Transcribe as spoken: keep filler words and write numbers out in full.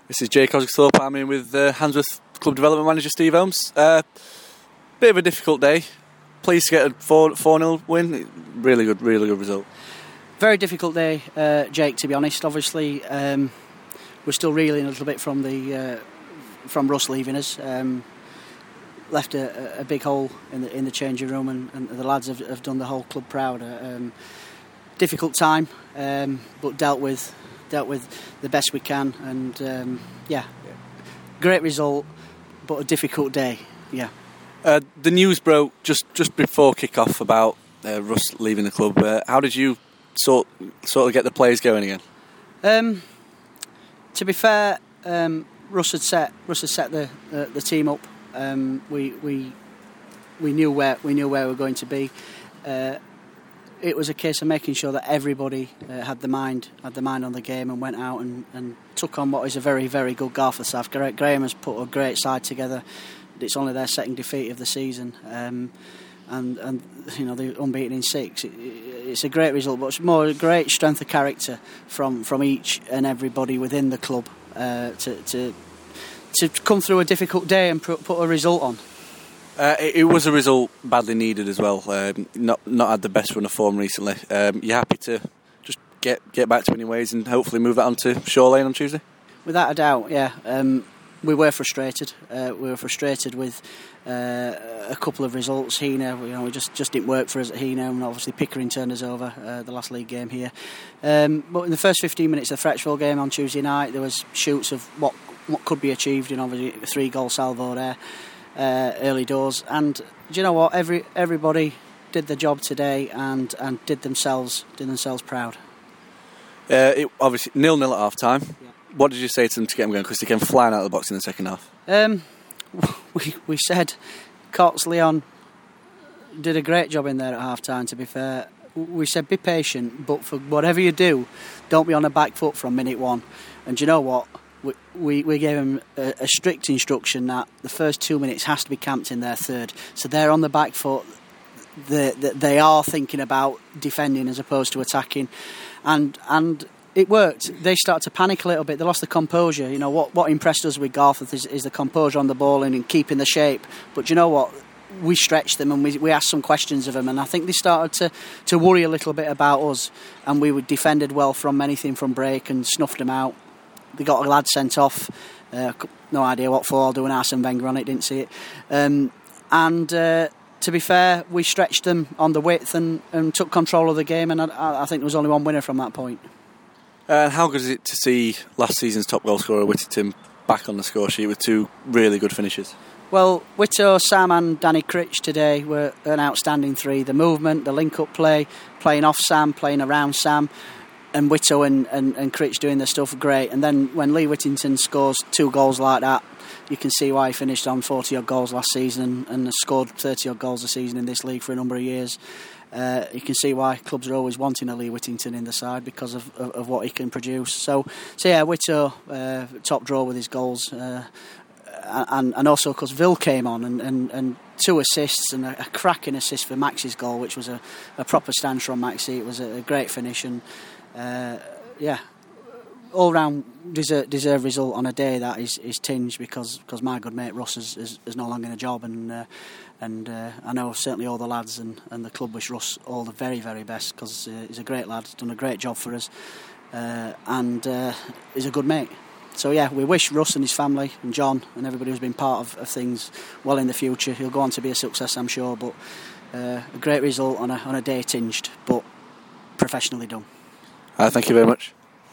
This is Jake Osgothorpe. I'm in with uh, Handsworth Club Development Manager Steve Holmes. Uh, bit of a difficult day. Pleased to get a four nil win. Really good, really good result. Very difficult day, uh, Jake, to be honest. Obviously, um, we're still reeling a little bit from the uh, from Russ leaving us. Um, left a, a big hole in the in the changing room, and, and the lads have, have done the whole club proud. Um, difficult time, um, but dealt with dealt with the best we can, and um, yeah, great result, but a difficult day. Yeah. Uh, the news broke just, just before kick-off about uh, Russ leaving the club. Uh, how did you sort sort of get the players going again? Um, to be fair, um, Russ had set Russ had set the uh, the team up. Um, we we we knew where we knew where we were going to be. Uh, it was a case of making sure that everybody uh, had the mind had the mind on the game and went out and, and took on what is a very very good Garforth side. Graham has put a great side together. It's only their second defeat of the season, um, and and you know they're unbeaten in six. It, it's a great result, but it's more a great strength of character from, from each and everybody within the club uh, to to to come through a difficult day and put, put a result on. Uh, it, it was a result badly needed as well. Um, not not had the best run of form recently. Um, you're happy to just get get back to winning ways and hopefully move that on to Shore Lane on Tuesday? Without a doubt, yeah. Um, We were frustrated. Uh, we were frustrated with uh, a couple of results. Heanor, you know, we just, just didn't work for us at Heanor, and obviously Pickering turned us over uh, the last league game here. Um, but in the first fifteen minutes of the Frechville game on Tuesday night, there was shoots of what what could be achieved. You know, obviously a three-goal salvo there, uh, early doors. And do you know what? Every everybody did the job today and, and did themselves did themselves proud. Uh, it, obviously nil nil at half time. Yeah. What did you say to them to get them going? Because they came flying out of the box in the second half. Um, we we said Cox Leon did a great job in there at half time, to be fair. We said be patient, but for whatever you do, don't be on the back foot from minute one. And do you know what? We we, we gave them a, a strict instruction that the first two minutes has to be camped in their third. So they're on the back foot. They, they, they are thinking about defending as opposed to attacking. And and... It worked. They started to panic a little bit. They lost the composure. You know what? What impressed us with Garforth is, is the composure on the ball and in keeping the shape. But you know what? We stretched them and we, we asked some questions of them, and I think they started to, to worry a little bit about us. And we were defended well from anything from break and snuffed them out. They got a lad sent off. Uh, no idea what for. I'll do an Arsene Wenger on it. Didn't see it. Um, and. Uh, To be fair, we stretched them on the width and, and took control of the game, and I, I think there was only one winner from that point. Uh, how good is it to see last season's top goal scorer Whittington back on the score sheet with two really good finishes? Well, Whitto, Sam and Danny Critch today were an outstanding three. The movement, the link-up play, playing off Sam, playing around Sam, and Whitto and, and, and Critch doing their stuff great. And then when Lee Whittington scores two goals like that, you can see why he finished on forty-odd goals last season and, and has scored thirty-odd goals a season in this league for a number of years. Uh, you can see why clubs are always wanting a Lee Whittington in the side because of, of, of what he can produce. So, so yeah, Whitto, uh, top draw with his goals. Uh, and, and also because Vil came on and, and, and two assists and a, a cracking assist for Max's goal, which was a, a proper stand from Maxi. It was a, a great finish and, uh, yeah, all-round deserved deserve result on a day that is, is tinged because because my good mate Russ is, is, is no longer in a job, and uh, and uh, I know certainly all the lads and, and the club wish Russ all the very very best because uh, he's a great lad, he's done a great job for us, uh, and uh, he's a good mate. So yeah, we wish Russ and his family and John and everybody who's been part of, of things well in the future. He'll go on to be a success, I'm sure, but uh, a great result on a on a day tinged, but professionally done. Uh, thank you very much.